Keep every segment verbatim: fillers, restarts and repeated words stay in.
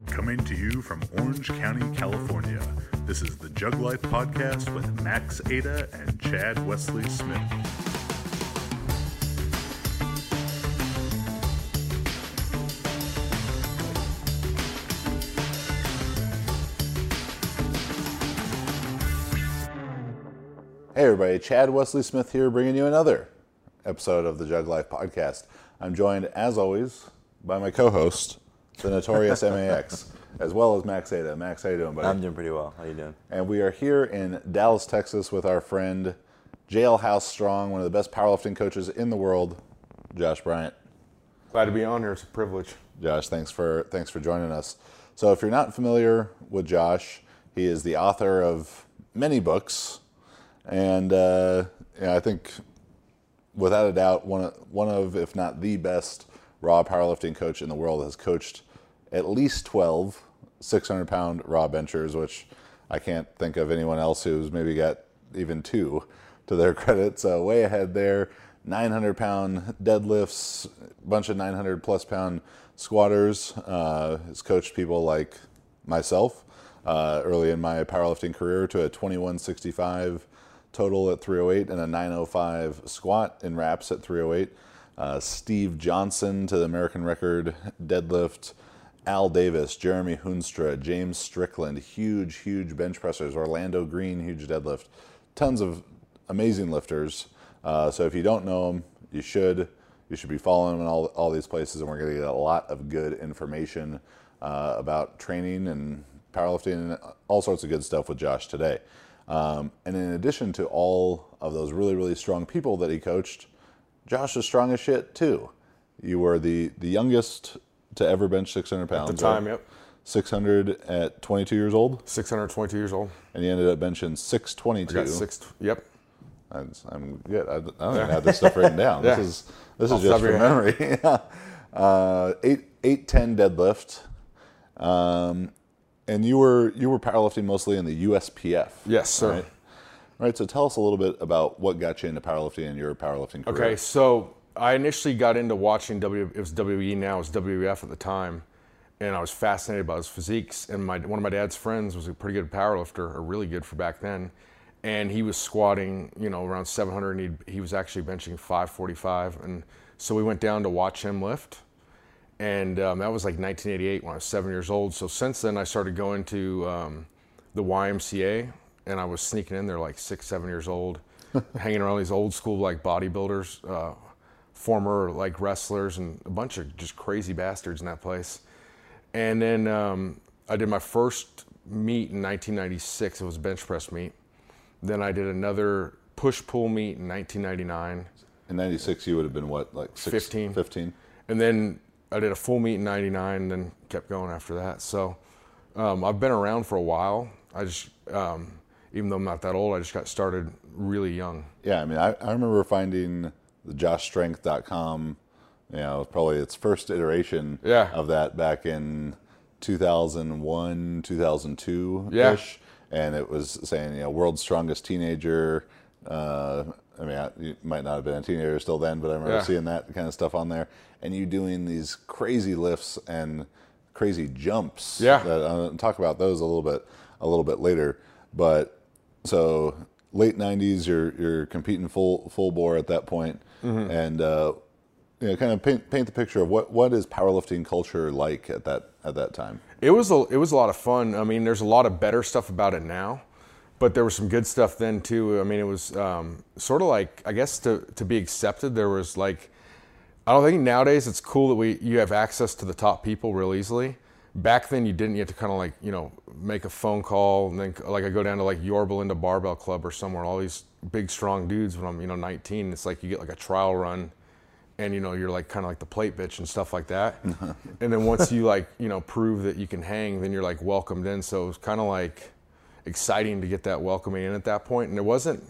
Coming to you from Orange County, California, this is the Jug Life Podcast with Max Ada and Chad Wesley Smith. Hey everybody, Chad Wesley Smith here, bringing you another episode of the Jug Life Podcast. I'm joined, as always, by my co-host, the notorious M A X, as well as Max Ada. Max, how you doing, buddy? I'm doing pretty well. How you doing? And we are here in Dallas, Texas, with our friend, Jailhouse Strong, one of the best powerlifting coaches in the world, Josh Bryant. Glad to be on here. It's a privilege. Josh, thanks for thanks for joining us. So, if you're not familiar with Josh, he is the author of many books. And uh, yeah, I think, without a doubt, one of, one of, if not the best raw powerlifting coach in the world. Has coached at least twelve six hundred pound raw benchers, which I can't think of anyone else who's maybe got even two to their credit. So way ahead there. nine hundred pound deadlifts, a bunch of nine hundred plus pound squatters. Uh, has coached people like myself uh, early in my powerlifting career to a twenty-one sixty-five total at three oh eight and a nine oh five squat in wraps at three oh eight. Uh, Steve Johnson to the American record deadlift. Al Davis, Jeremy Hoonstra, James Strickland, huge, huge bench pressers. Orlando Green, huge deadlift. Tons of amazing lifters. Uh, so if you don't know them, you should. You should be following them in all, all these places, and we're going to get a lot of good information uh, about training and powerlifting and all sorts of good stuff with Josh today. Um, and in addition to all of those really, really strong people that he coached, Josh is strong as shit too. You were the, the youngest to ever bench six hundred pounds. At the time, right? yep. six hundred at twenty-two years old? six hundred twenty-two years old. And you ended up benching six twenty-two. I got six, yep. I'm, I'm good. I, I don't even have this stuff written down. Yeah. This is this Off is just the top from of your memory. Yeah. uh, eight eight ten deadlift. Um, and you were you were powerlifting mostly in the U S P F. Yes, sir. Right? Right. So tell us a little bit about what got you into powerlifting and your powerlifting career. Okay, so I initially got into watching W. It was W W E now. It was W W F at the time, and I was fascinated by his physiques. And my one of my dad's friends was a pretty good powerlifter, or really good for back then, and he was squatting, you know, around seven hundred, and he he was actually benching five forty-five, and so we went down to watch him lift, and um, that was like nineteen eighty-eight when I was seven years old. So since then, I started going to um, the Y M C A, and I was sneaking in there like six, seven years old, hanging around these old school like bodybuilders. Uh, former like wrestlers and a bunch of just crazy bastards in that place. And then um, I did my first meet in nineteen ninety-six. It was a bench press meet. Then I did another push-pull meet in nineteen ninety-nine. In ninety-six, you would have been what, like six, fifteen. fifteen? And then I did a full meet in ninety-nine and then kept going after that. So um, I've been around for a while. I just, um, even though I'm not that old, I just got started really young. Yeah, I mean, I, I remember finding the josh strength dot com, you know, probably its first iteration Yeah. of that back in two thousand one, two thousand two ish. Yeah. And it was saying, you know, world's strongest teenager. Uh, I mean, I, you might not have been a teenager still then, but I remember Yeah. seeing that kind of stuff on there. And you doing these crazy lifts and crazy jumps. Yeah. That, I'll talk about those a little bit, a little bit later. But so late nineties, you're you're competing full full bore at that point. Mm-hmm. And uh, you know, kind of paint paint the picture of what, what is powerlifting culture like at that at that time. It was a, it was a lot of fun. I mean, there's a lot of better stuff about it now, but there was some good stuff then too. I mean, it was um, sort of like, I guess to to be accepted, there was like, I don't think nowadays it's cool that we you have access to the top people real easily. Back then you didn't. You had to kind of like, you know, make a phone call, and then like I go down to like Yorba Linda Barbell Club or somewhere, all these big strong dudes when I'm, you know, nineteen. It's like you get like a trial run, and you know you're like kind of like the plate bitch and stuff like that. And then once you like, you know, prove that you can hang, then you're like welcomed in. So it was kind of like exciting to get that welcoming in at that point. And it wasn't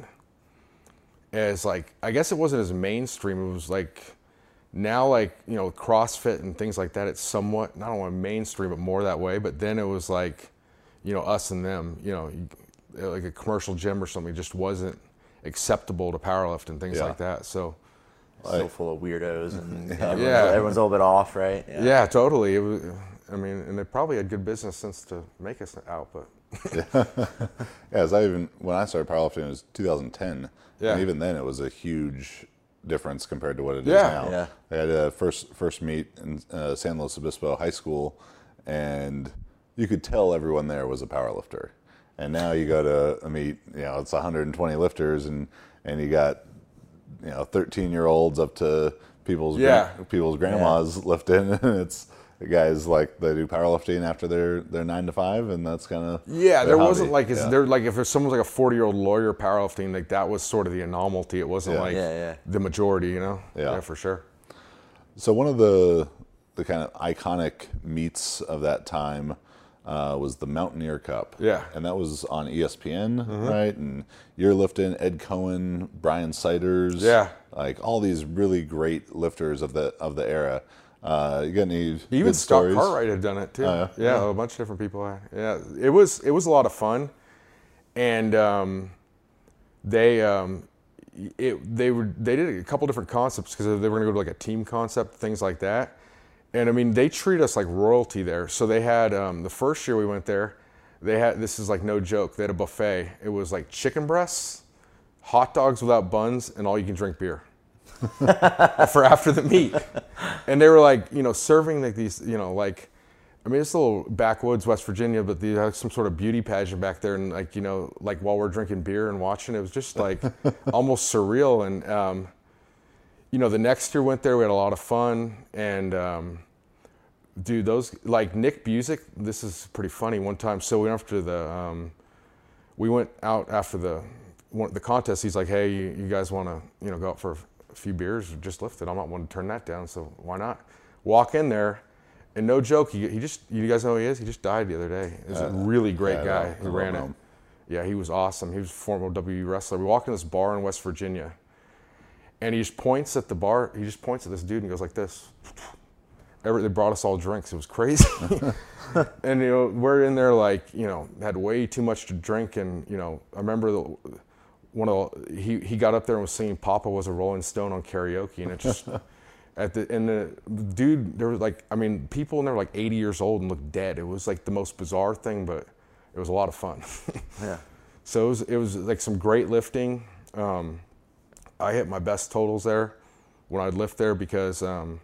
as like, I guess it wasn't as mainstream. It was like, now, like, you know, CrossFit and things like that, it's somewhat, not only mainstream, but more that way. But then it was like, you know, us and them, you know, like a commercial gym or something just wasn't acceptable to powerlift and things Yeah. like that. So Still full of weirdos and Yeah. everyone's, everyone's a little bit off, right? yeah, totally. It was, I mean, and they probably had good business sense to make us out, but. Yeah, as I even when I started powerlifting, it was two thousand ten, Yeah. and even then it was a huge difference compared to what it is Yeah. now. Yeah. I had a first first meet in uh, San Luis Obispo High School, and you could tell everyone there was a power lifter. And now you go to a meet, you know, it's one hundred twenty lifters, and and you got, you know, thirteen year olds up to people's Yeah. gran- people's grandmas lifting, and it's the guys like they do powerlifting after their their nine to five, and that's kind of Yeah, there wasn't hobby. like is Yeah. there like if someone was like a forty year old lawyer powerlifting, like that was sort of the anomaly. It wasn't Yeah. like Yeah, yeah. the majority, you know. Yeah. for sure. So one of the the kind of iconic meets of that time uh, was the Mountaineer Cup. Yeah. And that was on E S P N, right? And you're lifting Ed Cohen, Brian Siders, Yeah. like all these really great lifters of the of the era. Uh, you got any Even good Scott stories? Cartwright had done it too. Oh, yeah? yeah, a bunch of different people. Had. Yeah, it was it was a lot of fun, and um, they um, it they were they did a couple different concepts because they were going to go to like a team concept, things like that. And I mean, they treat us like royalty there. So they had um, the first year we went there, they had this is like no joke. They had a buffet. It was like chicken breasts, hot dogs without buns, and all you can drink beer. For after the meet, and they were like, you know, serving like these, you know, like, I mean, it's a little backwoods, West Virginia, but they had some sort of beauty pageant back there, and like, you know, like while we're drinking beer and watching, it was just like almost surreal. And um, you know, the next year went there, we had a lot of fun, and um, dude, those like Nick Busick, this is pretty funny. One time, so we went after the, um, we went out after the one, the contest. He's like, hey, you, you guys want to, you know, go out for a few beers or just lift it? I'm not one to turn that down, so why not? Walk in there, and no joke, he, he just, you guys know who he is? He just died the other day. He was a really great yeah, I guy don't- I who don't ran know it. him. Yeah, he was awesome. He was a former W W E wrestler. We walked in this bar in West Virginia, and he just points at the bar, he just points at this dude and goes like this. Every, they brought us all drinks. It was crazy. And, you know, we're in there like, you know, had way too much to drink. And, you know, I remember the, one of the, he, he got up there and was singing Papa Was a Rolling Stone on karaoke. And it just, at the, and the dude, there was like, I mean, people in there were like eighty years old and looked dead. It was like the most bizarre thing, but it was a lot of fun. Yeah. So it was, it was like some great lifting. Um, I hit my best totals there when I'd lift there because, um,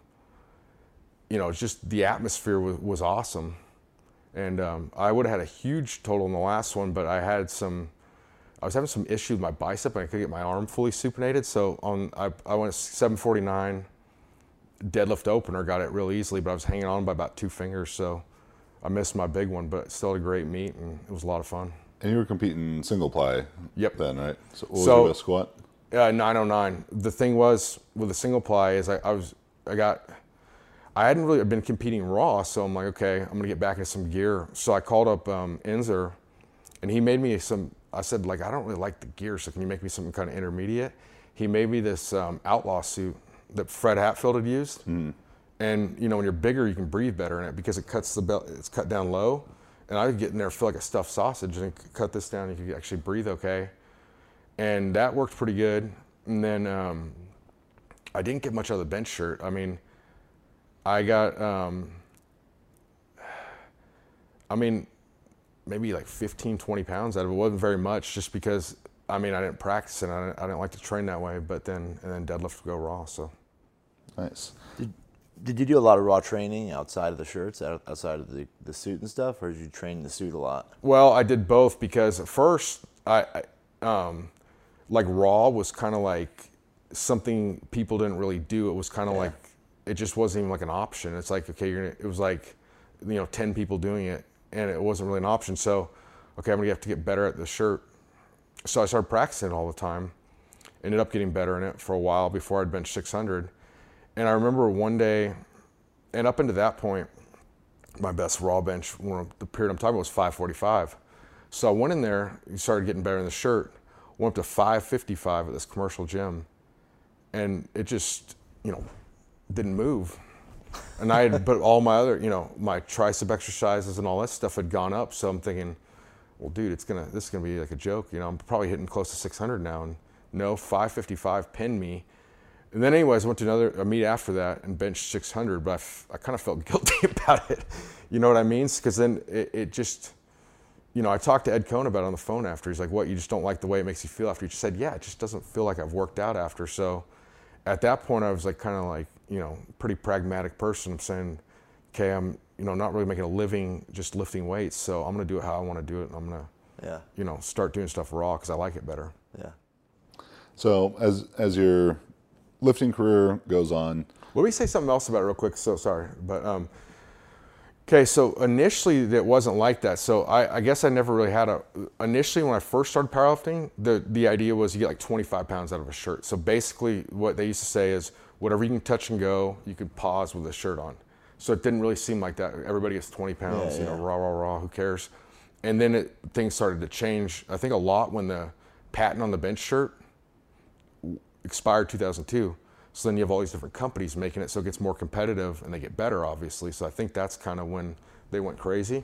you know, it's just the atmosphere was, was awesome. And um, I would have had a huge total in the last one, but I had some, I was having some issue with my bicep and I couldn't get my arm fully supinated. So on, I, I went seven forty-nine, deadlift opener, got it real easily, but I was hanging on by about two fingers. So I missed my big one, but still a great meet and it was a lot of fun. And you were competing single ply. Yep. Then, right? So what was So- your best squat? Uh, nine oh nine. The thing was with the single ply is I, I was, I got, I hadn't really been competing raw, so I'm like, okay, I'm gonna get back into some gear. So I called up um, Inzer, and he made me some. I said like, I don't really like the gear, so can you make me something kind of intermediate? He made me this um, outlaw suit that Fred Hatfield had used, mm. and you know when you're bigger, you can breathe better in it because it cuts the belt. It's cut down low, and I would get in there feel like a stuffed sausage, and cut this down, you could actually breathe okay, and that worked pretty good. And then um, I didn't get much out of the bench shirt. I mean. I got, um, I mean, maybe like fifteen, twenty pounds out of it. It wasn't very much just because, I mean, I didn't practice and I didn't, I didn't like to train that way, but then, and then deadlift would go raw, so. Nice. Did, did you do a lot of raw training outside of the shirts, out- outside of the, the suit and stuff, or did you train in the suit a lot? Well, I did both because at first, I, I um, like raw was kind of like something people didn't really do. It was kind of Yeah. like, it just wasn't even like an option. It's like, okay, you're gonna, it was like, you know, ten people doing it and it wasn't really an option. So, okay, I'm gonna have to get better at the shirt. So I started practicing it all the time. Ended up getting better in it for a while before I'd bench six hundred. And I remember one day, and up into that point, my best raw bench, when the period I'm talking about was five forty-five. So I went in there, started getting better in the shirt, went up to five fifty-five at this commercial gym. And it just, you know, didn't move. And I had, but all my other, you know, my tricep exercises and all that stuff had gone up. So I'm thinking, well, dude, it's gonna, this is gonna be like a joke. You know, I'm probably hitting close to six hundred now. And no, five fifty-five pinned me. And then anyways, I went to another a meet after that and benched six hundred, but I, f- I kind of felt guilty about it. You know what I mean? Because then it, it just, you know, I talked to Ed Cohn about it on the phone after. He's like, what, you just don't like the way it makes you feel after? He just said, yeah, it just doesn't feel like I've worked out after. So at that point, I was like kind of like, you know, pretty pragmatic person. I'm saying, okay, I'm, you know, not really making a living just lifting weights. So I'm going to do it how I want to do it. And I'm going to, Yeah. you know, start doing stuff raw because I like it better. Yeah. So as as your lifting career goes on, Let me say something else about it real quick. So sorry, but um, okay. So initially, it wasn't like that. So I, I guess I never really had a. Initially, when I first started powerlifting, the the idea was you get like twenty-five pounds out of a shirt. So basically, what they used to say is whatever you can touch and go, you could pause with a shirt on. So it didn't really seem like that. Everybody gets twenty pounds. Yeah, you know, yeah. raw, raw, raw. Who cares? And then it, things started to change. I think a lot when the patent on the bench shirt expired two thousand two. So then you have all these different companies making it so it gets more competitive and they get better, obviously. So I think that's kind of when they went crazy.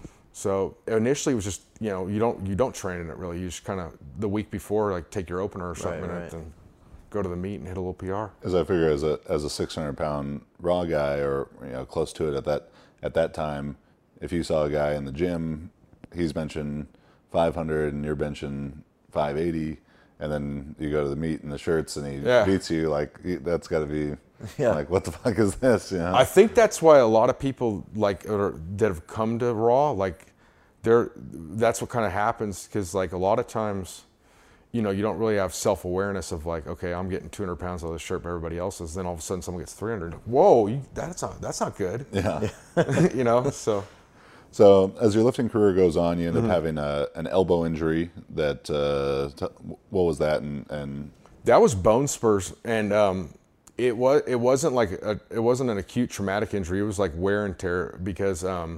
So initially it was just, you know, you don't you don't train in it really. You just kind of the week before, like take your opener or something Right, in right. it and go to the meet and hit a little P R. as I figure, as a as a six hundred pound raw guy, or you know, close to it at that at that time, if you saw a guy in the gym, he's benching five hundred and you're benching five eighty, and then you go to the meet in the shirts and he Yeah. beats you, like that's got to be Yeah. like, what the fuck is this? You know? I think that's why a lot of people like or, that have come to Raw, like they're that's what kind of happens because like a lot of times, you know, you don't really have self-awareness of like, okay, I'm getting two hundred pounds out of this shirt, but everybody else is. Then all of a sudden, someone gets three hundred. Whoa, you, that's not that's not good. yeah. You know, so So as your lifting career goes on, you end Mm-hmm. up having a, an elbow injury. That uh, t- what was that? And, and that was bone spurs, and um, it was it wasn't like a, it wasn't an acute traumatic injury. It was like wear and tear because um,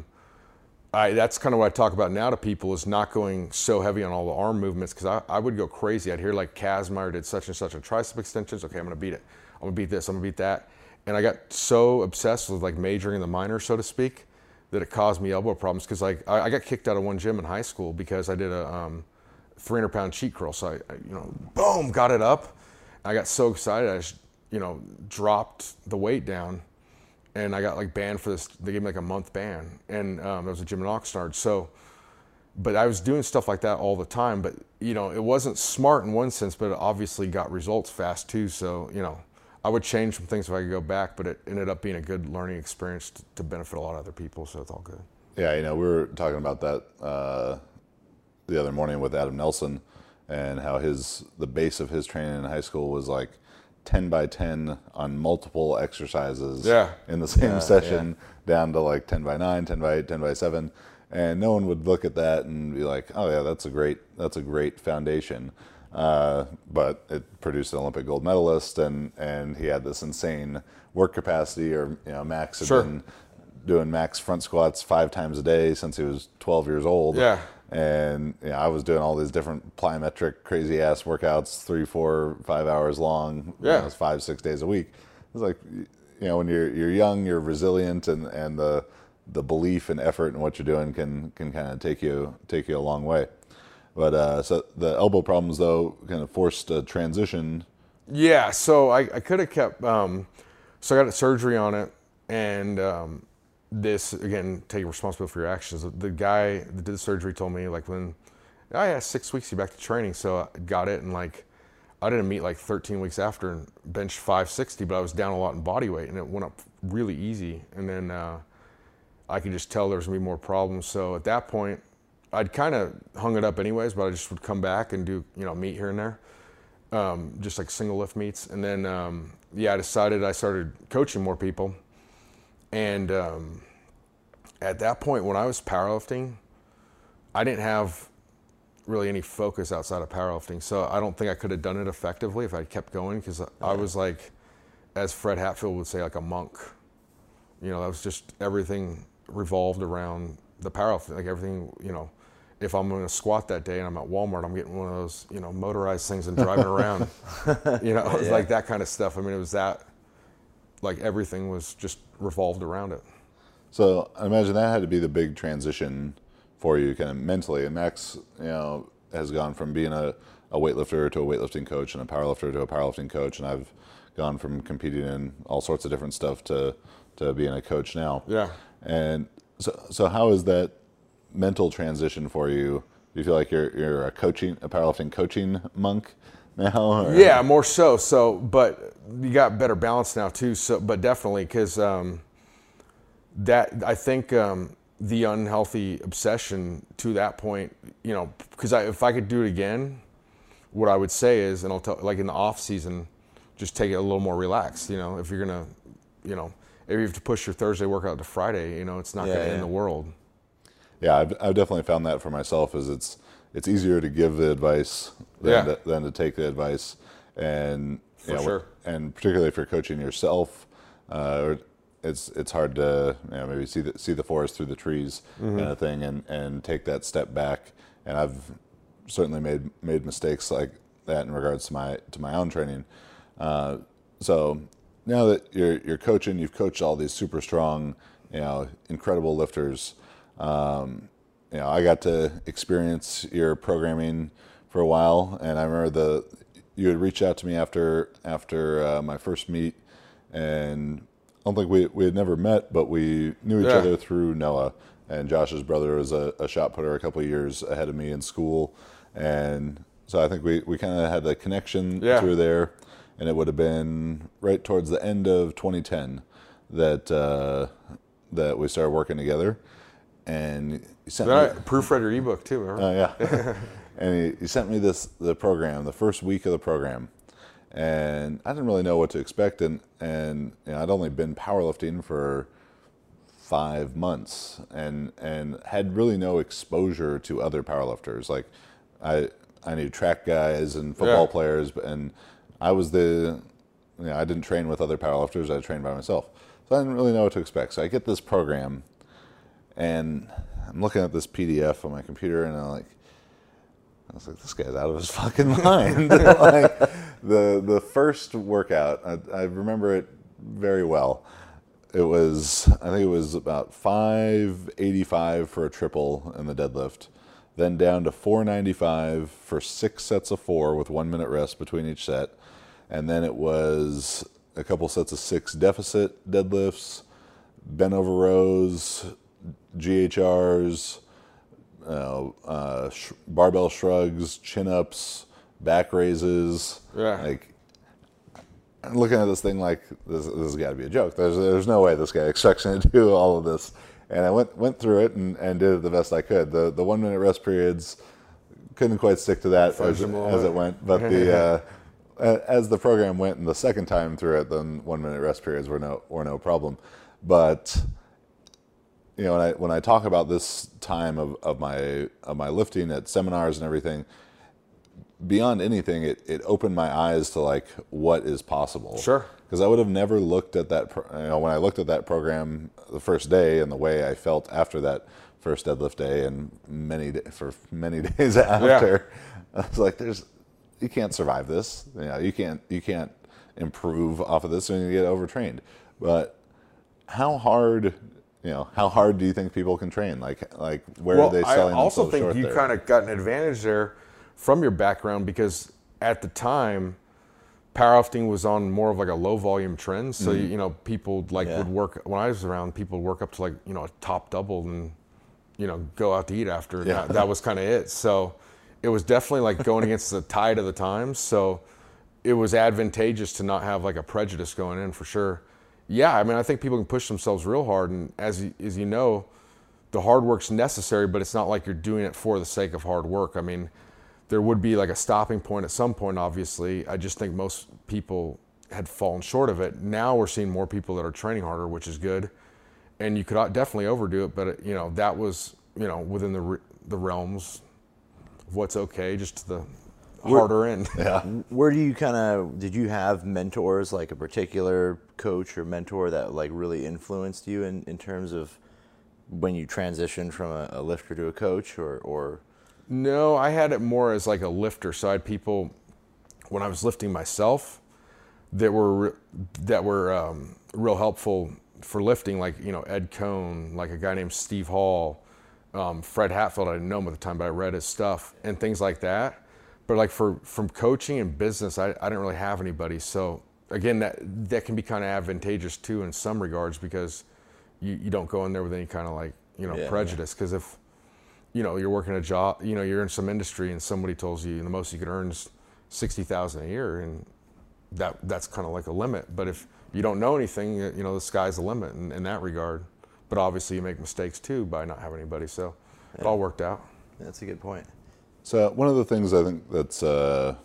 I that's kind of what I talk about now to people is not going so heavy on all the arm movements because I, I would go crazy. I'd hear like Kazmaier did such and such on tricep extensions. Okay, I'm gonna beat it. I'm gonna beat this. I'm gonna beat that. And I got so obsessed with like majoring in the minor, so to speak, that it caused me elbow problems because like I, I got kicked out of one gym in high school because I did a um, three hundred pound cheat curl. So I, I, you know, boom, got it up. I got so excited, I just, you know, dropped the weight down, and I got like banned for this. They gave me like a month ban, and um, there was a gym in Oxnard. So, but I was doing stuff like that all the time. But you know, it wasn't smart in one sense, but it obviously got results fast too. So you know, I would change some things if I could go back, but it ended up being a good learning experience to, to benefit a lot of other people. So it's all good. yeah, you know, we were talking about that uh, the other morning with Adam Nelson, and how his the base of his training in high school was like ten by ten on multiple exercises Yeah. in the same Yeah, session, down to like ten by nine, ten by eight, ten by seven, and no one would look at that and be like, oh yeah, that's a great that's a great foundation. Uh, but it produced an Olympic gold medalist, and, and he had this insane work capacity. Or you know, Max had Sure. been doing max front squats five times a day since he was twelve years old. Yeah. And you know, I was doing all these different plyometric crazy ass workouts, three, four, five hours long. Yeah. You know, it's five, six days a week. It's like, you know, when you're you're young, you're resilient, and, and the the belief and effort in what you're doing can can kind of take you take you a long way. But uh, so the elbow problems though kind of forced a transition. Yeah, so I, I could have kept, um, so I got a surgery on it, and um, this, again, taking responsibility for your actions. The guy that did the surgery told me, like, when, oh yeah, six weeks, you're back to training, so I got it, and like, I didn't meet like thirteen weeks after and benched five sixty, but I was down a lot in body weight, and it went up really easy, and then uh, I could just tell there was going to be more problems, so at that point, I'd kind of hung it up anyways, but I just would come back and do, you know, meet here and there. Um, just like single lift meets. And then, um, yeah, I decided I started coaching more people. And um, at that point, when I was powerlifting, I didn't have really any focus outside of powerlifting. So I don't think I could have done it effectively if I kept going, because I was like, as Fred Hatfield would say, like a monk. You know, that was just everything revolved around the powerlifting, like everything, you know. If I'm going to squat that day and I'm at Walmart, I'm getting one of those, you know, motorized things and driving around, you know, it was Yeah. like that kind of stuff. I mean, it was that, like everything was just revolved around it. So I imagine that had to be the big transition for you, kind of mentally. And Max, you know, has gone from being a, a weightlifter to a weightlifting coach and a powerlifter to a powerlifting coach, and I've gone from competing in all sorts of different stuff to to being a coach now. Yeah. And so, so how is that mental transition for you? Do you feel like you're you're a coaching, a powerlifting coaching monk now? Or? Yeah, more so. So, but you got better balance now too. So, but definitely because um, that I think um, the unhealthy obsession to that point, you know, because I, if I could do it again, what I would say is, and I'll tell, like in the off season, just take it a little more relaxed. You know, if you're gonna, you know, if you have to push your Thursday workout to Friday, you know, it's not Yeah, gonna yeah. end the world. Yeah, I've, I've definitely found that for myself. Is it's it's easier to give the advice than, Yeah. to, than to take the advice, and For you know, sure. and particularly if you're coaching yourself, uh, it's it's hard to you know, maybe see the see the forest through the trees Mm-hmm. kind of thing, and, and take that step back. And I've certainly made made mistakes like that in regards to my to my own training. Uh, so now that you're you're coaching, you've coached all these super strong, you know, incredible lifters. Um, you know, I got to experience your programming for a while, and I remember the you had reached out to me after after uh, my first meet, and I don't think we we had never met, but we knew each Yeah. other through Noah. And Josh's brother was a, a shot putter a couple of years ahead of me in school, and so I think we, we kind of had a connection Yeah. through there. And it would have been right towards the end of twenty ten that uh, that we started working together. And you sent Then I me, proofread your ebook too. Remember? uh, yeah, and he, he sent me this the program, the first week of the program, and I didn't really know what to expect. And and you know, I'd only been powerlifting for five months, and and had really no exposure to other powerlifters. Like I I knew track guys and football Yeah. players, but and I was the you know I didn't train with other powerlifters. I trained by myself, so I didn't really know what to expect. So I get this program, and I'm looking at this P D F on my computer, and I'm like, I was like, this guy's out of his fucking mind. Like the the first workout, I, I remember it very well. It was, I think it was about five eighty-five for a triple in the deadlift, then down to four ninety-five for six sets of four with one minute rest between each set, and then it was a couple sets of six deficit deadlifts, bent over rows, G H Rs, uh, uh, sh- barbell shrugs, chin ups, back raises. Yeah. Like, I'm looking at this thing like this, this has got to be a joke. There's there's no way this guy expects me to do all of this. And I went went through it and, and did it the best I could. The the one minute rest periods couldn't quite stick to that as, them all as up. it went. But the uh, a- as the program went and the second time through it, then one minute rest periods were no were no problem. But you know, when I when I talk about this time of, of my of my lifting at seminars and everything, beyond anything, it, it opened my eyes to like what is possible. Sure. Because I would have never looked at that. Pro- you know, when I looked at that program the first day and the way I felt after that first deadlift day and many da- for many days after, I was like, "There's, you can't survive this. You know, you can't you can't improve off of this, and you get overtrained." But how hard? You know, how hard do you think people can train? Like, like where Well, are they selling I also themselves think short you there? kind of got an advantage there from your background because at the time, powerlifting was on more of like a low volume trend. So, Mm-hmm. you, you know, people like Yeah. would work, when I was around, people would work up to like, you know, a top double and, you know, go out to eat after. And Yeah. That, that was kind of it. So it was definitely like going against the tide of the times. So it was advantageous to not have like a prejudice going in for sure. Yeah, I mean, I think people can push themselves real hard. And as you, as you know, the hard work's necessary, but it's not like you're doing it for the sake of hard work. I mean, there would be like a stopping point at some point, obviously. I just think most people had fallen short of it. Now we're seeing more people that are training harder, which is good. And you could definitely overdo it, but, you know, that was, you know, within the re- the realms of what's okay, just to the harder end. yeah. Where do you kind of, did you have mentors, like a particular coach or mentor that like really influenced you in, in terms of when you transitioned from a, a lifter to a coach or, or? No, I had it more as like a lifter. So I had people, when I was lifting myself, that were that were um, real helpful for lifting, like, you know, Ed Cohn, like a guy named Steve Hall, um, Fred Hatfield. I didn't know him at the time, but I read his stuff and things like that. but like for from coaching and business, I, I didn't really have anybody. So again, that that can be kind of advantageous too in some regards, because you, you don't go in there with any kind of like, you know, Yeah, prejudice. Because if, you know, you're working a job, you know, you're in some industry and somebody tells you the most you can earn is sixty thousand a year, and that that's kind of like a limit. But if you don't know anything, you know, the sky's the limit in, in that regard. But obviously you make mistakes too by not having anybody. So Yeah. it all worked out. That's a good point. So one of the things I think that's uh,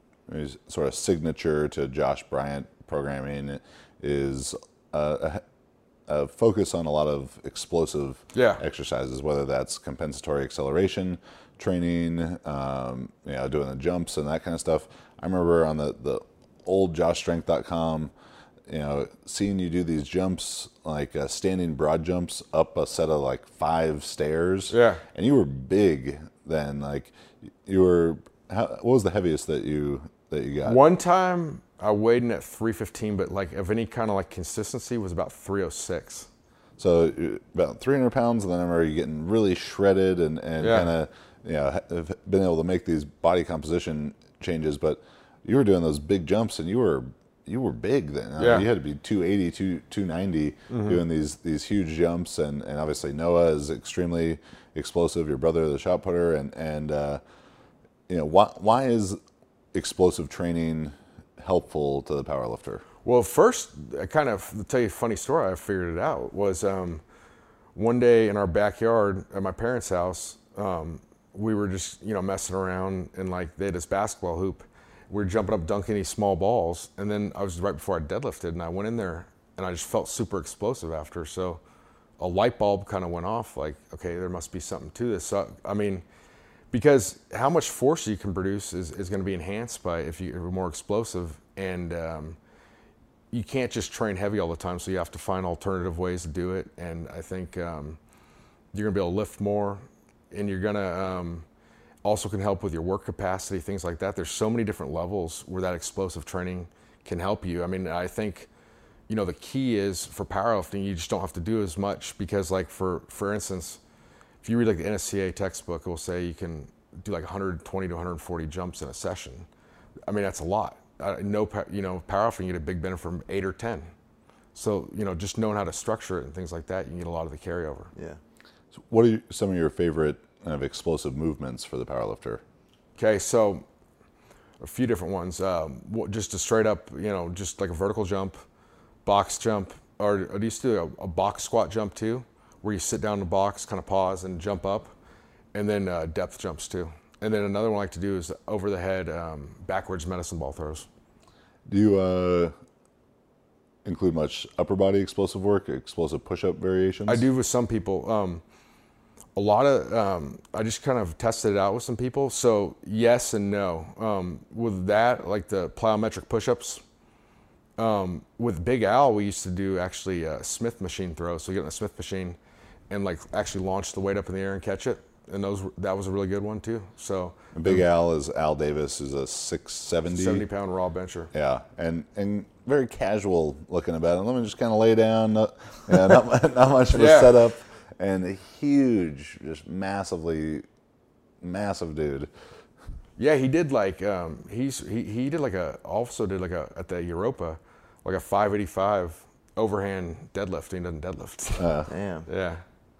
is sort of signature to Josh Bryant programming is uh, a, a focus on a lot of explosive Yeah. exercises, whether that's compensatory acceleration training, um, you know, doing the jumps and that kind of stuff. I remember on the, the old josh strength dot com, you know, seeing you do these jumps, like uh, standing broad jumps up a set of like five stairs. Yeah. And you were big then, like you were, how, what was the heaviest that you, that you got? One time I weighed in at three fifteen, but like of any kind of like consistency was about three oh six. So uh, about three hundred pounds, and then I remember you getting really shredded and, and Yeah. kind of, you know, have been able to make these body composition changes, but you were doing those big jumps and you were, you were big then. I mean, Yeah. you had to be two eighty, two ninety Mm-hmm. doing these, these huge jumps. And, and obviously Noah is extremely explosive, your brother, the shot putter. And, and uh, you know, why, why is explosive training helpful to the powerlifter? Well, first, I kind of, to tell you a funny story, I figured it out, was um, one day in our backyard at my parents' house, um, we were just, you know, messing around, and like they had this basketball hoop. We were jumping up, dunking these small balls, and then I was right before I deadlifted, and I went in there, and I just felt super explosive after. So a light bulb kind of went off, like, okay, there must be something to this. So, I mean, because how much force you can produce is, is going to be enhanced by if you're more explosive, and um, you can't just train heavy all the time, so you have to find alternative ways to do it. And I think um, you're going to be able to lift more, and you're going to um, also can help with your work capacity, things like that. There's so many different levels where that explosive training can help you. I mean, I think, you know, the key is for powerlifting, you just don't have to do as much, because like for, for instance, if you read like the N S C A textbook, it will say you can do like one hundred twenty to one hundred forty jumps in a session. I mean, that's a lot. Uh, no, you know, powerlifting, you get a big benefit from eight or ten. So, you know, just knowing how to structure it and things like that, you can get a lot of the carryover. Yeah. So what are you, some of your favorite kind of explosive movements for the powerlifter? Okay, so a few different ones. Um, just a straight up, you know, just like a vertical jump, box jump, or, or do you still do a, a box squat jump too, where you sit down in the box, kind of pause and jump up, and then uh, depth jumps too. And then another one I like to do is over the head, um, backwards medicine ball throws. Do you uh, include much upper body explosive work, explosive push-up variations? I do with some people. Um, a lot of, um, I just kind of tested it out with some people. So yes and no. Um, with that, like the plyometric push-ups, um, with Big Al, we used to do actually a Smith machine throws. So you get in a Smith machine and like actually launch the weight up in the air and catch it. And those, that was a really good one too. So And Big Al is Al Davis, is a six seventy. seventy pound raw bencher. Yeah, and and very casual looking about it. Let me just kind of lay down, not, yeah, not, not much of a Yeah. setup, and a huge, just massively, massive dude. Yeah, he did like um, he's he, he did like a also did like a at the Europa like a five eighty-five overhand deadlift. He doesn't deadlift. Uh, Damn. yeah.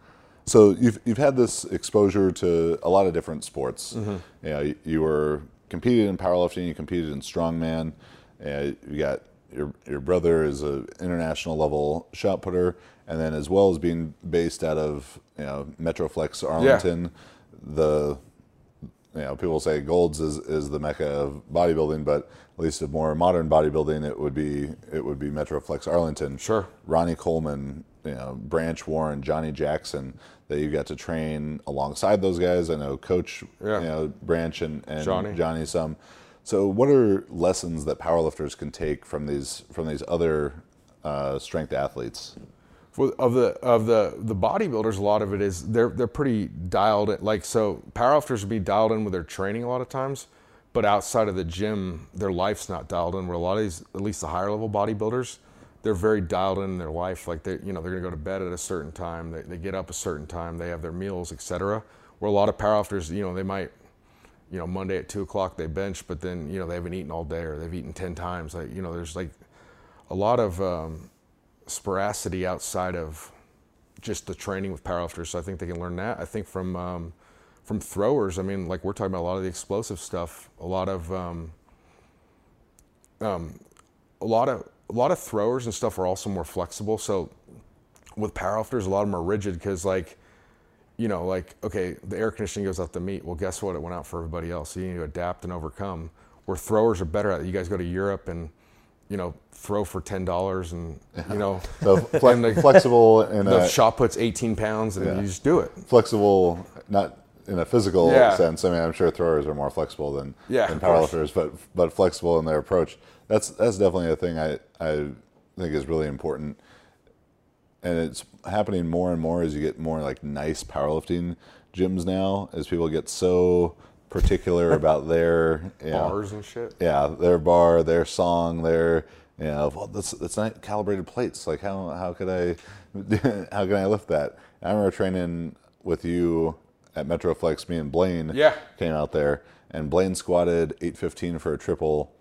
So you've you've had this exposure to a lot of different sports. Mm-hmm. You know, you, you were competed in powerlifting, you competed in strongman. Uh, you got your your brother is an international level shot putter, and then as well as being based out of you know Metroflex Arlington, the you know people say Gold's is, is the mecca of bodybuilding, but at least of more modern bodybuilding, it would be it would be Metroflex Arlington. Sure. Ronnie Coleman, you know, Branch Warren, Johnny Jackson, that you got to train alongside those guys. I know Coach, Yeah. you know, Branch and, and Johnny. Johnny some. So, what are lessons that powerlifters can take from these from these other uh, strength athletes? For, of the of the the bodybuilders, a lot of it is they're they're pretty dialed in. Like so, powerlifters would be dialed in with their training a lot of times, but outside of the gym, their life's not dialed in. Where a lot of these, at least the higher level bodybuilders, they're very dialed in in their life. Like they, you know, they're gonna go to bed at a certain time. They they get up a certain time. They have their meals, et cetera. Where a lot of powerlifters, you know, they might, you know, Monday at two o'clock they bench, but then, you know, they haven't eaten all day or they've eaten ten times. Like, you know, there's like a lot of um, sporacity outside of just the training with powerlifters. So I think they can learn that. I think from um, from throwers, I mean, like we're talking about a lot of the explosive stuff, a lot of um, um, a lot of a lot of throwers and stuff are also more flexible. So with powerlifters, a lot of them are rigid because, like, you know, like, okay, the air conditioning goes out the meat. Well, guess what? It went out for everybody else. So you need to adapt and overcome. Where throwers are better at it. You guys go to Europe and, you know, throw for ten dollars and, you know. So fle- and the, flexible in the a... shot puts eighteen pounds and yeah. you just do it. Flexible, not in a physical yeah. sense. I mean, I'm sure throwers are more flexible than, yeah, than powerlifters, but but flexible in their approach. That's that's definitely a thing I, I think is really important. And it's happening more and more as you get more like nice powerlifting gyms now, as people get so particular about their you know, bars and shit. Yeah, their bar, their song, their you know, well, that's that's not calibrated plates. Like how how could I how can I lift that? I remember training with you at Metroflex. Me and Blaine yeah. came out there, and Blaine squatted eight fifteen for a triple.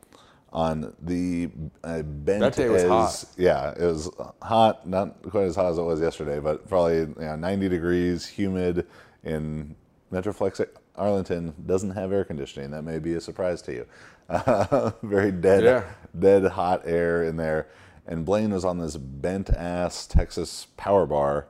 On the uh, bent that day was as, hot. Yeah, it was hot, not quite as hot as it was yesterday, but probably you know, ninety degrees, humid. In Metroflex Arlington doesn't have air conditioning. That may be a surprise to you. Uh, very dead, yeah. dead hot air in there. And Blaine was on this bent ass Texas power bar,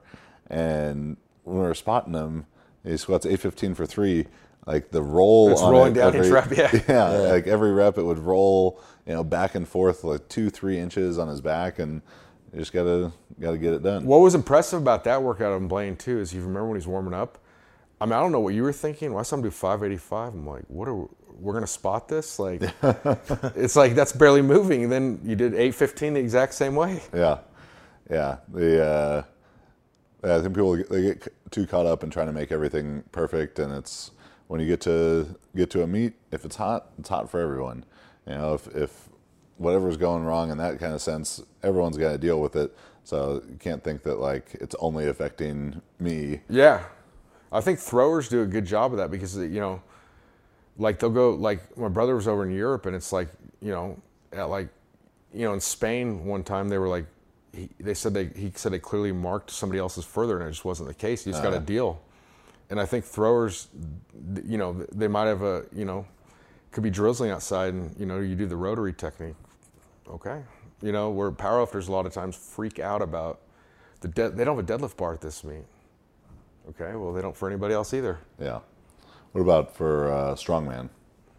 and when we were spotting him, he squats eight fifteen for three. Like the roll it's on rolling it down every, each rep, yeah. yeah. Yeah, like every rep it would roll, you know, back and forth like two, three inches on his back, and you just gotta gotta get it done. What was impressive about that workout on Blaine too is you remember when he's warming up. I mean, I don't know what you were thinking. Why some do five eighty-five? I'm like, what are we, we're gonna spot this? Like, it's like that's barely moving. And then you did eight fifteen the exact same way. Yeah, yeah. The uh, yeah, I think people they get too caught up in trying to make everything perfect, and it's. When you get to get to a meet, if it's hot, it's hot for everyone. You know, if, if whatever's going wrong in that kind of sense, everyone's got to deal with it. So you can't think that like it's only affecting me. Yeah, I think throwers do a good job of that because you know, like they'll go like my brother was over in Europe and it's like you know at like you know in Spain one time they were like he, they said they he said they clearly marked somebody else's further and it just wasn't the case. You just uh-huh. got to deal. And I think throwers, you know, they might have a, you know, could be drizzling outside and, you know, you do the rotary technique. Okay. You know, where powerlifters a lot of times freak out about the, de- they don't have a deadlift bar at this meet. Okay. Well, they don't for anybody else either. Yeah. What about for uh, strongman?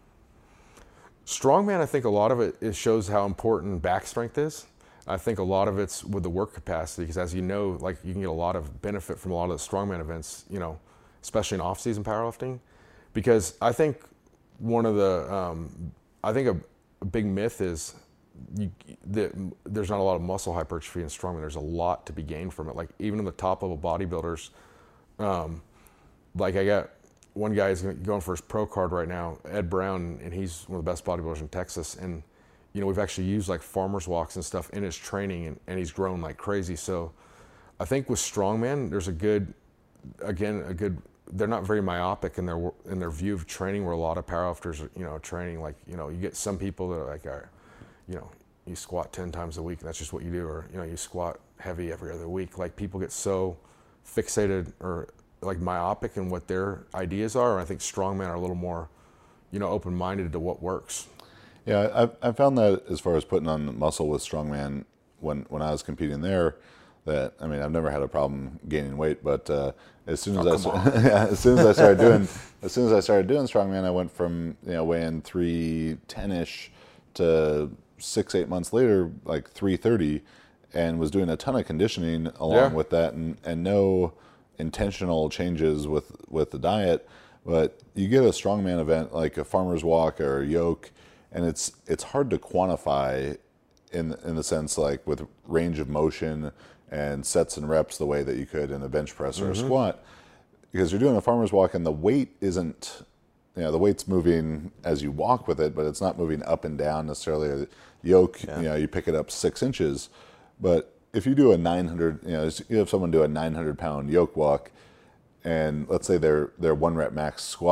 Strongman, I think a lot of it, it shows how important back strength is. I think a lot of it's with the work capacity because as you know, like you can get a lot of benefit from a lot of the strongman events, you know, especially in off-season powerlifting, because I think one of the, um, I think a, a big myth is you, the, there's not a lot of muscle hypertrophy in strongman. There's a lot to be gained from it. Like even in the top-level bodybuilders, um, like I got one guy is going for his pro card right now, Ed Brown, and he's one of the best bodybuilders in Texas. And you know we've actually used like farmers walks and stuff in his training, and, and he's grown like crazy. So I think with strongman, there's a good, again, a good. They're not very myopic in their in their view of training. Where a lot of powerlifters, are, you know, training like you know, you get some people that are like, are, you know, you squat ten times a week, and that's just what you do, or you know, you squat heavy every other week. Like people get so fixated or like myopic in what their ideas are. And I think strongmen are a little more, you know, open-minded to what works. Yeah, I I found that as far as putting on muscle with strongman when when I was competing there. That I mean, I've never had a problem gaining weight, but uh, as soon as oh, I started, yeah, as soon as I started doing as soon as I started doing strongman, I went from you know weighing three ten ish to six eight months later like three thirty, and was doing a ton of conditioning along yeah. with that, and, and no intentional changes with with the diet. But you get a strongman event like a farmer's walk or a yoke, and it's it's hard to quantify in in the sense like with range of motion and sets and reps the way that you could in a bench press or mm-hmm. a squat, because you're doing a farmer's walk and the weight isn't, you know, the weight's moving as you walk with it, but it's not moving up and down necessarily. A yoke, yeah. you know, you pick it up six inches, but if you do a nine hundred, you know, you have someone do a nine hundred pound yoke walk, and let's say their their one rep max squat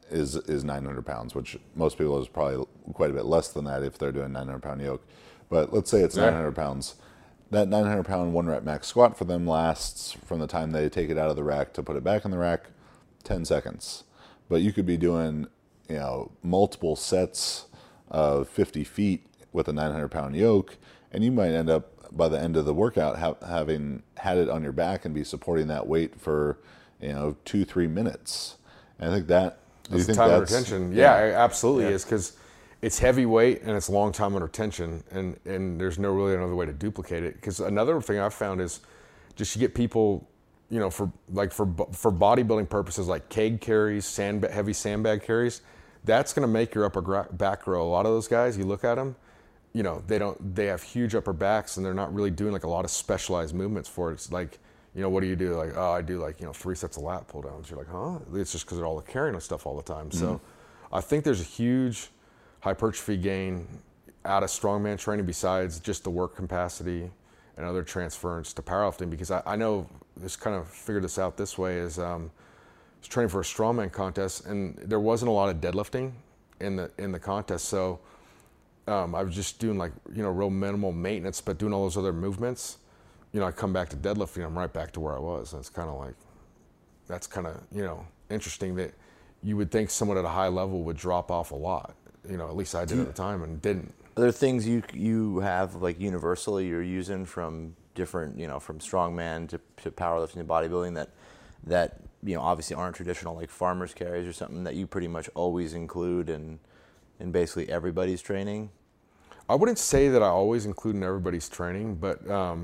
is is nine hundred pounds, which most people is probably quite a bit less than that if they're doing nine hundred pound yoke. But let's say it's Yeah. nine hundred pounds. That nine hundred pound one rep max squat for them lasts from the time they take it out of the rack to put it back in the rack, ten seconds. But you could be doing, you know, multiple sets of fifty feet with a nine hundred pound yoke, and you might end up by the end of the workout ha- having had it on your back and be supporting that weight for, you know, two, three minutes. And I think that, do you That's think time under that's, tension. Yeah, it absolutely Yeah. is, because it's heavy weight and it's long time under tension, and, and there's no really another way to duplicate it. Because another thing I've found is just to get people, you know, for like for for bodybuilding purposes, like keg carries, sand heavy sandbag carries, that's going to make your upper gra- back grow. A lot of those guys, you look at them, you know, they don't they have huge upper backs and they're not really doing like a lot of specialized movements for it. It's like, you know, what do you do? Like, oh, I do like, you know, three sets of lat pull downs. You're like, huh? It's just because they're all carrying the stuff all the time. So Mm-hmm. I think there's a huge hypertrophy gain out of strongman training besides just the work capacity and other transference to powerlifting, because I, I know this kind of figured this out this way is um, I was training for a strongman contest and there wasn't a lot of deadlifting in the in the contest, so um, I was just doing like, you know, real minimal maintenance, but doing all those other movements. You know, I come back to deadlifting, I'm right back to where I was. And it's kind of like, that's kind of, you know, interesting that you would think someone at a high level would drop off a lot. You know, at least I did at the time and didn't. Are there things you you have like universally you're using from different, you know, from strongman to, to powerlifting to bodybuilding that that you know obviously aren't traditional, like farmers carries or something that you pretty much always include in in basically everybody's training? I wouldn't say that I always include in everybody's training, but um,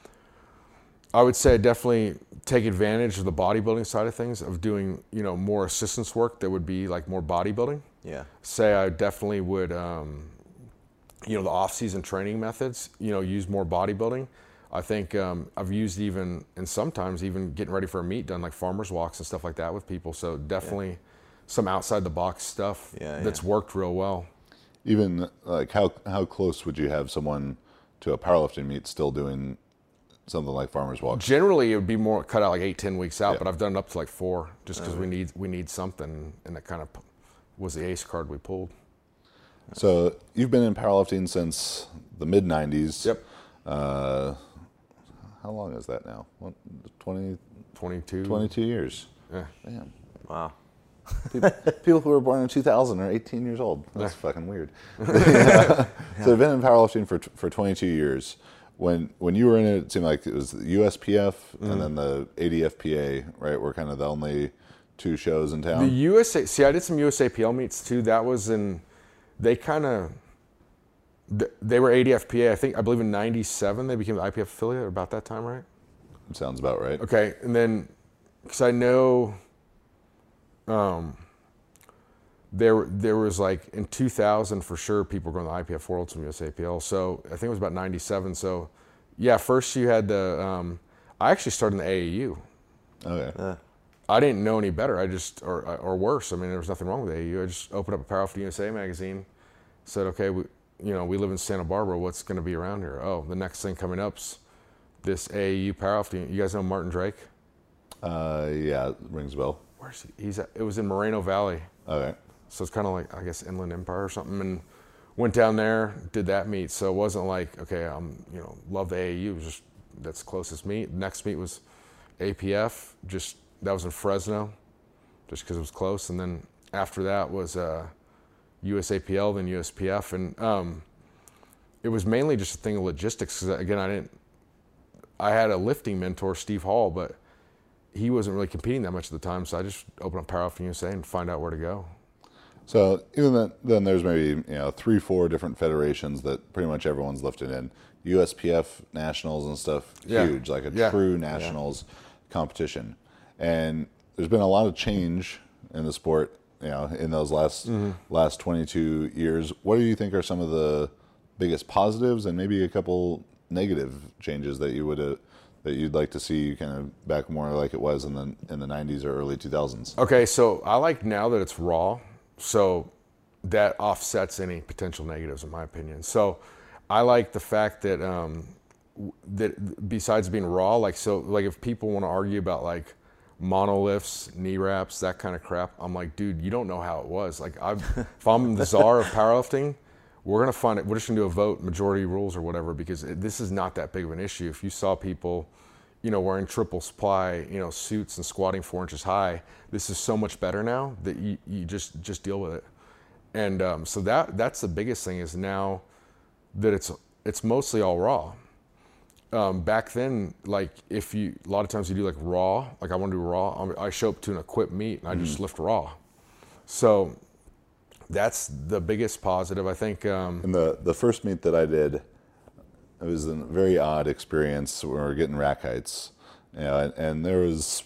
I would say I definitely take advantage of the bodybuilding side of things, of doing, you know, more assistance work that would be like more bodybuilding. Yeah. Say I definitely would, um, you know, the off-season training methods, you know, use more bodybuilding. I think um, I've used even, and sometimes even getting ready for a meet, done like farmer's walks and stuff like that with people. So definitely yeah. some outside the box stuff yeah, that's yeah. worked real well. Even like how how close would you have someone to a powerlifting meet still doing something like farmer's walk? Generally, it would be more cut out like eight, ten weeks out, Yeah. but I've done it up to like four, just because Oh, we need we need something, and that kind of was the ace card we pulled. So you've been in powerlifting since the mid nineties. Yep. Uh, how long is that now? What, twenty, twenty-two. twenty-two years. Yeah. Damn. Wow. People, people who were born in two thousand are eighteen years old. That's fucking weird. Yeah. So you've been in powerlifting for for twenty-two years. When when you were in it, it seemed like it was the U S P F Mm-hmm. and then the A D F P A, right? Were kind of the only two shows in The town. U S A, see, I did some U S A P L meets too. That was in, they kind of, they were A D F P A. I think, I believe in ninety-seven, they became the I P F affiliate, or about that time, right? Sounds about right. Okay, and then, because I know, um, there there was like in two thousand for sure people were going to the I P F Worlds from U S A P L. So I think it was about ninety-seven. So yeah, first you had the, um, I actually started in the A A U. Okay. Uh, I didn't know any better. I just, or or worse. I mean, there was nothing wrong with A A U. I just opened up a Powerlifting U S A magazine, said, okay, we, you know, we live in Santa Barbara. What's going to be around here? Oh, the next thing coming up's this A A U Powerlifting. You guys know Martin Drake? Uh, yeah, rings a bell. Where's he? He's at, it was in Moreno Valley. Okay. So it's kind of like, I guess, Inland Empire or something. And went down there, did that meet. So it wasn't like, okay, I'm, you know, love the A A U. It was just, that's the closest meet. Next meet was A P F. Just, that was in Fresno, just because it was close. And then after that was uh, U S A P L, then U S P F. And um, it was mainly just a thing of logistics. Because again, I didn't, I had a lifting mentor, Steve Hall, but he wasn't really competing that much at the time. So I just opened up Powerlifting U S A and find out where to go. So even then, then there's maybe you know three, four different federations that pretty much everyone's lifted in. U S P F nationals and stuff, Yeah. huge, like a Yeah. true nationals competition. And there's been a lot of change in the sport, you know, in those last Mm-hmm. last twenty-two years. What do you think are some of the biggest positives and maybe a couple negative changes that you would uh, that you'd like to see kind of back more like it was in the in the nineties or early two thousands? Okay, so I like now that it's raw, so that offsets any potential negatives, in my opinion. So I like the fact that um, that besides being raw, like so, like if people want to argue about like monolifts, knee wraps, that kind of crap. I'm like, dude, you don't know how it was. Like, I've, if I'm the czar of powerlifting, we're gonna find it. We're just gonna do a vote, majority rules or whatever, because it, this is not that big of an issue. If you saw people, you know, wearing triple supply, you know, suits and squatting four inches high, this is so much better now that you, you just just deal with it. And um, so that that's the biggest thing is now that it's it's mostly all raw. Um, back then, like if you, a lot of times you do like raw, like I want to do raw, I show up to an equipped meet and I just mm. lift raw. So that's the biggest positive, I think. Um, and the, the first meet that I did, it was a very odd experience when we were getting rack heights. You know, and, and there was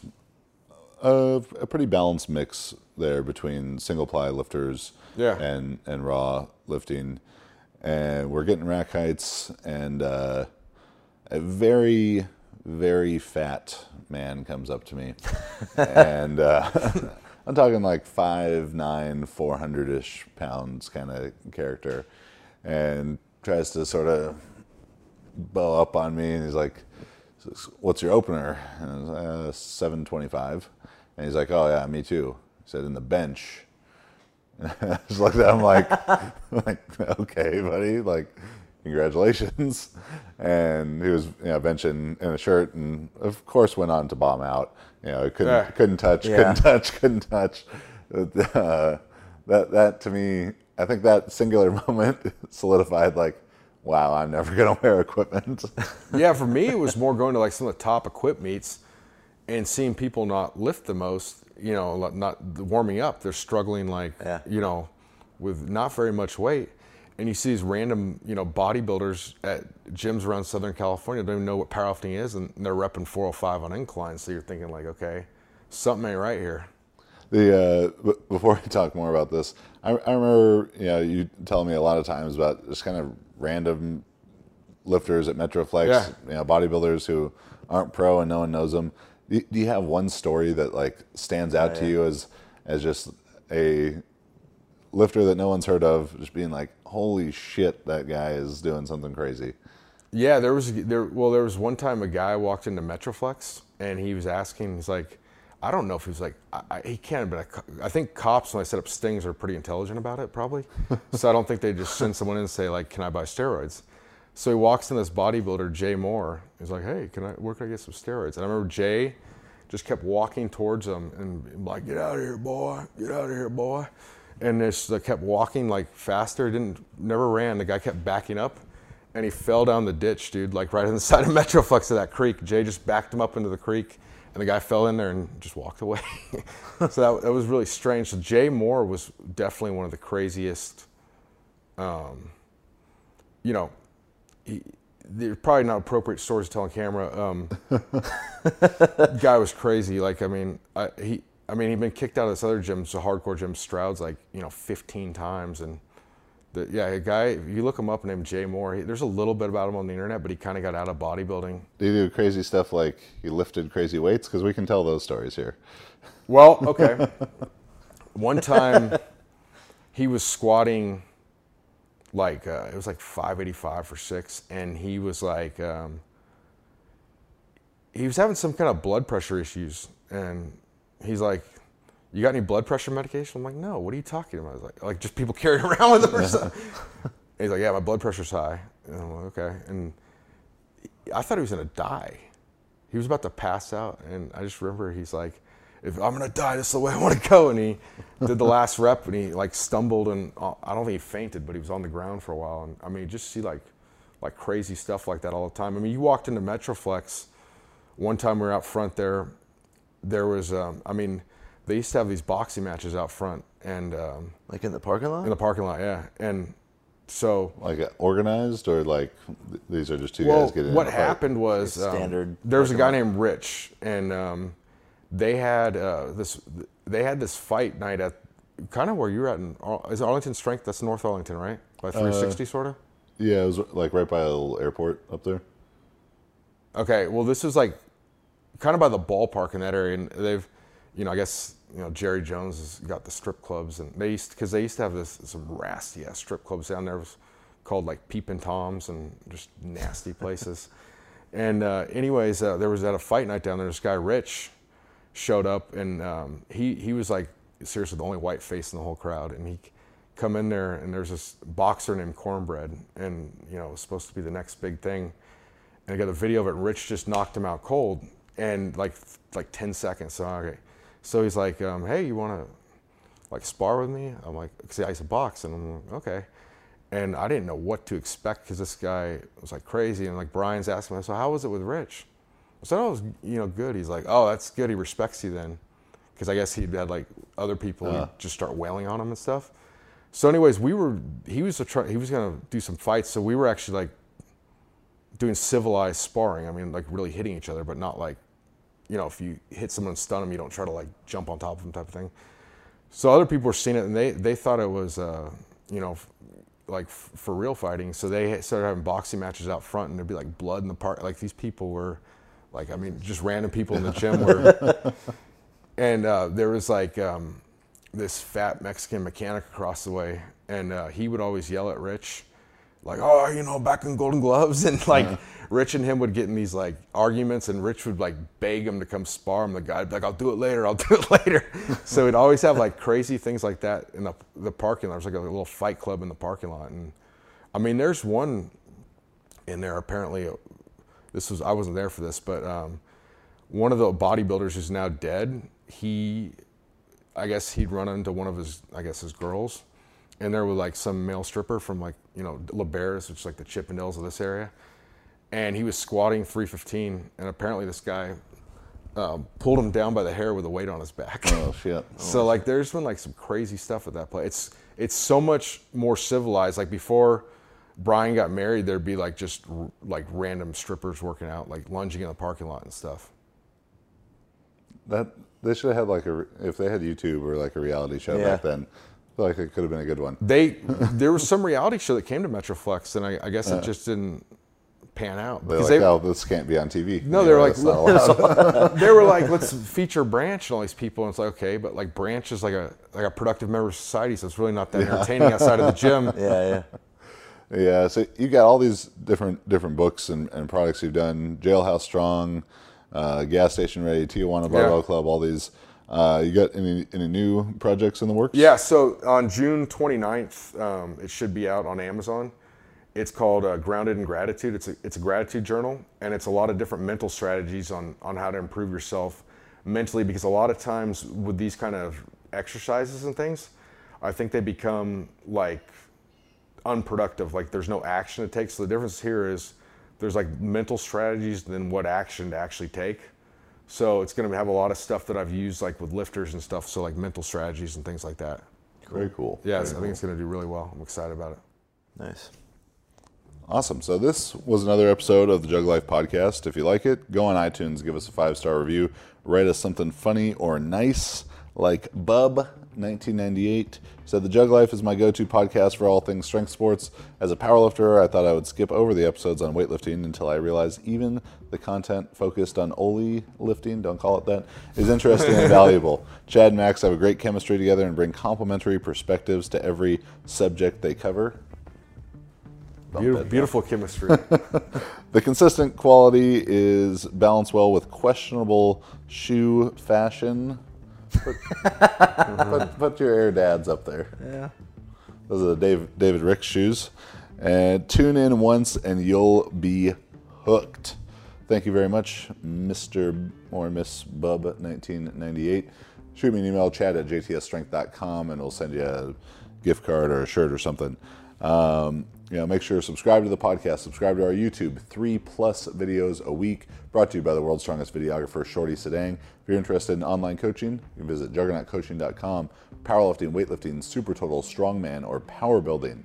a, a pretty balanced mix there between single ply lifters yeah. and, and raw lifting. And we're getting rack heights, and uh, a very, very fat man comes up to me. and uh, I'm talking like five nine, four hundred-ish pounds kind of character, and tries to sort of bow up on me, and he's like, "What's your opener?" And I was like, uh, seven twenty-five. And he's like, "Oh yeah, me too." He said, "In the bench." And I was like that. I'm like, like, okay, buddy, like, congratulations. And he was, you know, benching in a shirt, and of course went on to bomb out. You know, couldn't yeah. couldn't touch, yeah. couldn't touch, couldn't touch. Uh, that that to me, I think that singular moment solidified like, wow, I'm never gonna wear equipment. Yeah, for me it was more going to like some of the top equip meets and seeing people not lift the most. You know, not warming up. They're struggling like, yeah. you know, with not very much weight. And you see these random, you know, bodybuilders at gyms around Southern California don't even know what powerlifting is, and they're repping four oh five on incline. So you're thinking like, okay, something ain't right here. The uh, b- before we talk more about this, I, I remember, you know, you telling me a lot of times about just kind of random lifters at Metroflex, yeah. you know, bodybuilders who aren't pro and no one knows them. Do you have one story that like stands out oh, yeah. to you as as just a lifter that no one's heard of, just being like, holy shit, that guy is doing something crazy? Yeah, there was there. Well, there was one time a guy walked into Metroflex and he was asking, he's like, I don't know if he was like, I, I, he can't, but I, I think cops when I set up stings are pretty intelligent about it, probably. So I don't think they just send someone in and say like, can I buy steroids? So he walks in, this bodybuilder, Jay Moore. He's like, hey, can I, where can I get some steroids? And I remember Jay just kept walking towards him and like, get out of here, boy, get out of here, boy. And just uh, kept walking like faster. He didn't, never ran. The guy kept backing up and he fell down the ditch, dude, like right on the side of Metroflex of that creek. Jay just backed him up into the creek and the guy fell in there and just walked away. So that, that was really strange. So Jay Moore was definitely one of the craziest, um, you know, He, they're probably not appropriate stories to tell on camera. Um, guy was crazy. Like, I mean, I, he, I mean, he'd been kicked out of this other gym, so hardcore gym, Stroud's, like, you know, fifteen times. And the, yeah, a guy, if you look him up named Jay Moore, he, there's a little bit about him on the internet, but he kind of got out of bodybuilding. Do you do crazy stuff like he lifted crazy weights? Because we can tell those stories here. Well, okay. One time he was squatting like uh, it was like five eighty-five for six, and he was like um, he was having some kind of blood pressure issues, and he's like, you got any blood pressure medication? I'm like, no, what are you talking about? I was like, like just people carrying around with them or something. And he's like, yeah, my blood pressure's high. And I'm like, okay. And I thought he was gonna die. He was about to pass out, and I just remember he's like, if I'm gonna die, this is the way I want to go. And he did the last rep, and he like stumbled, and uh, I don't think he fainted, but he was on the ground for a while. And I mean, you just see like like crazy stuff like that all the time. I mean, you walked into Metroflex one time. We were out front there. There was, um, I mean, they used to have these boxing matches out front, and um, like in the parking lot. In the parking lot, yeah. And so, like organized, or like th- these are just two well, guys getting. What in a fight? happened was um, standard. There was a guy named Rich, and um, they had uh, this. They had this fight night at kind of where you're at in is it Arlington Strength? That's North Arlington, right? By three sixty, uh, sort of. Yeah, it was like right by a little airport up there. Okay, well, this is like kind of by the ballpark in that area, and they've, you know, I guess, you know, Jerry Jones has got the strip clubs, and they used because they used to have this some rasty ass strip clubs down there, was called like Peepin' Toms, and just nasty places. And uh, anyways, uh, there was at a fight night down there. This guy Rich, showed up, and um, he he was like seriously the only white face in the whole crowd, and he come in there, and there's this boxer named Cornbread, and you know it was supposed to be the next big thing, and I got a video of it, and Rich just knocked him out cold, and like like ten seconds. So okay, so he's like, um, hey, you want to like spar with me? I'm like, see, I used to box, and I'm like, okay. And I didn't know what to expect because this guy was like crazy. And like Brian's asking me, so how was it with Rich? I said, oh, it was, you know, good. He's like, oh, that's good. He respects you then. Because I guess he'd had like other people uh. just start wailing on him and stuff. So anyways, we were, he was, a try, he was going to do some fights. So we were actually like doing civilized sparring. I mean, like really hitting each other, but not like, you know, if you hit someone and stun them, you don't try to like jump on top of them type of thing. So other people were seeing it, and they, they thought it was, uh, you know, like f- for real fighting. So they started having boxing matches out front, and there'd be like blood in the park. Like these people were like, I mean, just random people in the gym were, and uh, there was like um, this fat Mexican mechanic across the way, and uh, he would always yell at Rich, like, oh, you know, back in Golden Gloves. And like uh-huh. Rich and him would get in these like arguments, and Rich would like beg him to come spar him. The guy would be like, I'll do it later, I'll do it later. So we'd always have like crazy things like that in the, the parking lot. There's like a little fight club in the parking lot. And I mean, there's one in there apparently, this was, I wasn't there for this, but um, one of the bodybuilders who's now dead, he, I guess he'd run into one of his, I guess his girls. And there was like some male stripper from like, you know, LeBare's, which is like the Chippendales of this area. And he was squatting three fifteen, and apparently this guy um, pulled him down by the hair with a weight on his back. Oh, shit. Oh, so like there's been like some crazy stuff at that place. It's, it's so much more civilized. Like before Brian got married, there'd be like just r- like random strippers working out, like lunging in the parking lot and stuff. That, they should have had like a, if they had YouTube or like a reality show Yeah. back then, I feel like it could have been a good one. They, there was some reality show that came to Metroflex, and I, I guess Uh, it just didn't pan out. They're Because like, they, oh, this can't be on T V. No, You they were know, like, that's not allowed. they were like, let's feature Branch and all these people. And it's like, okay, but like Branch is like a like a productive member of society, so it's really not that entertaining outside of the gym. Yeah, yeah. Yeah, so you got all these different different books and, and products you've done. Jailhouse Strong, uh, Gas Station Ready, Tijuana Barbell Yeah. Club, all these. Uh, you got any any new projects in the works? Yeah, so on June twenty-ninth, um, it should be out on Amazon. It's called uh, Grounded in Gratitude. It's a, it's a gratitude journal, and it's a lot of different mental strategies on, on how to improve yourself mentally, because a lot of times with these kind of exercises and things, I think they become like unproductive, like there's no action it takes. So the difference here is there's like mental strategies than what action to actually take. So it's going to have a lot of stuff that I've used like with lifters and stuff, so like mental strategies and things like that. Very cool. Yeah, Very so I cool. think it's going to do really well. I'm excited about it. Nice. Awesome. So this was another episode of the Jug Life podcast. If you like it, go on iTunes, give us a five-star review, write us something funny or nice, like Bub nineteen ninety-eight said, the Jug Life is my go-to podcast for all things strength sports. As a powerlifter, I thought I would skip over the episodes on weightlifting until I realized even the content focused on Oli lifting, don't call it that, is interesting and valuable. Chad and Max have a great chemistry together and bring complementary perspectives to every subject they cover. Beautiful, beautiful chemistry. The consistent quality is balanced well with questionable shoe fashion. Put, put, put your Air Dads up there. Yeah. Those are the Dave, David Rick shoes. And tune in once and you'll be hooked. Thank you very much, Mister or Miss Bub nineteen ninety-eight. Shoot me an email, chad at j t s strength dot com, and we'll send you a gift card or a shirt or something. Um, you know, make sure to subscribe to the podcast, subscribe to our YouTube, three plus videos a week, brought to you by the world's strongest videographer, Shorty Sedang. If you're interested in online coaching, you can visit juggernaut coaching dot com, powerlifting, weightlifting, super total, strongman, or power building.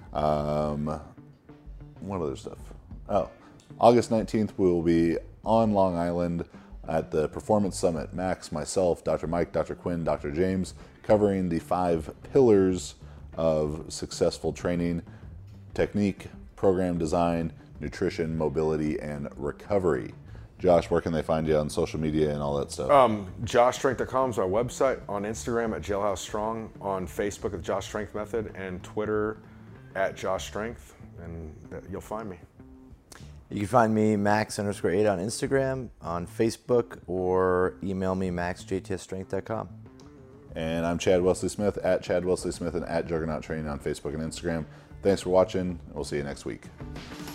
Um, what other stuff? Oh, August nineteenth, we will be on Long Island at the Performance Summit. Max, myself, Doctor Mike, Doctor Quinn, Doctor James, covering the five pillars of successful training: technique, program design, nutrition, mobility, and recovery. Josh, where can they find you on social media and all that stuff? Um, josh strength dot com is our website. On Instagram at Jailhouse Strong. On Facebook at the Josh Strength Method. And Twitter at Josh Strength. And that, you'll find me. You can find me, Max underscore Ada, on Instagram, on Facebook, or email me, max j t s strength dot com. And I'm Chad Wesley Smith, at Chad Wesley Smith, and at Juggernaut Training on Facebook and Instagram. Thanks for watching. We'll see you next week.